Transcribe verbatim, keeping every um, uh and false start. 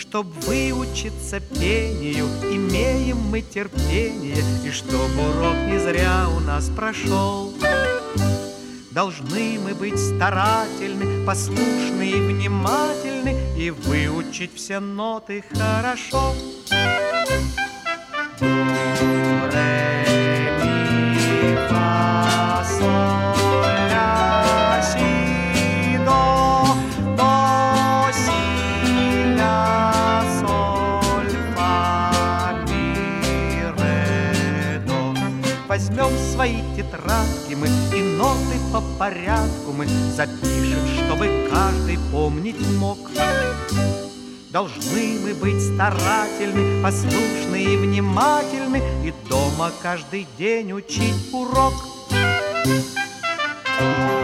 Чтоб выучиться пению, имеем мы терпение, и чтоб урок не зря у нас прошел. Должны мы быть старательны, послушны и внимательны, и выучить все ноты хорошо. До, ре, ми, фа, соль, ля, си, до, до, си, ля, соль, фа, ми, ре, до. Возьмем свои тетрадки мы и ноты по порядку мы запишем, чтобы каждый помнить мог. Должны мы быть старательны, послушны и внимательны, и дома каждый день учить урок.